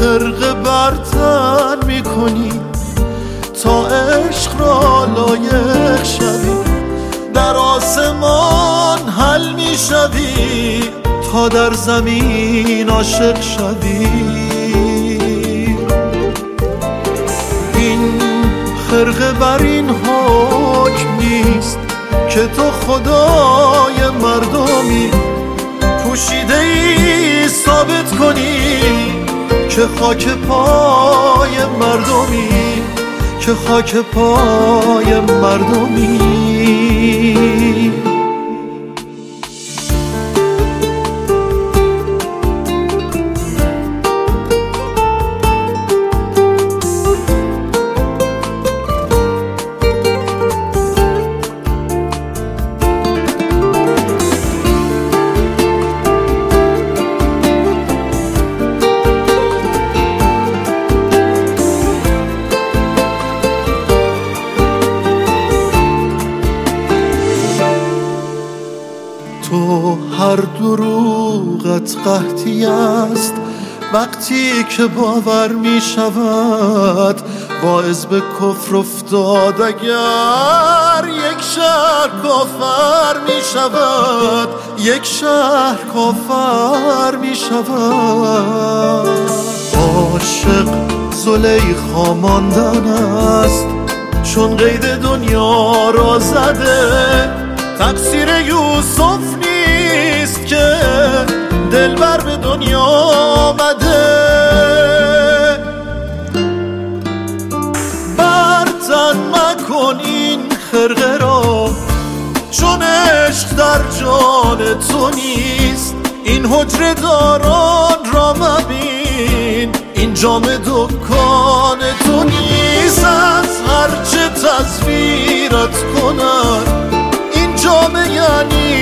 خرقه برتن میکنی تا عشق را لایق شوی، در آسمان حل میشوی تا در زمین عاشق شوی. این خرقه بر این حکم نیست که تو خدای مردمی، پوشیده ای ثابت کنی که خاک پای مردمی، که خاک پای مردمی. تو هر دروغت قحطی است وقتی که باور می شود باعث به کفر افتاد. اگر یک شهر کافر می شود، یک شهر کافر می شود. عاشق زلیخا ماندن است چون قید دنیا را زده، تقصیر یوسف نیست که دلبر به دنیا آمده. برتن مکن این خرقه را چون عشق در جان تو نیست. این حجره داران را مبین، این جام دکان تو نیست. از هرچه تصویرت کنن این جامعه یعنی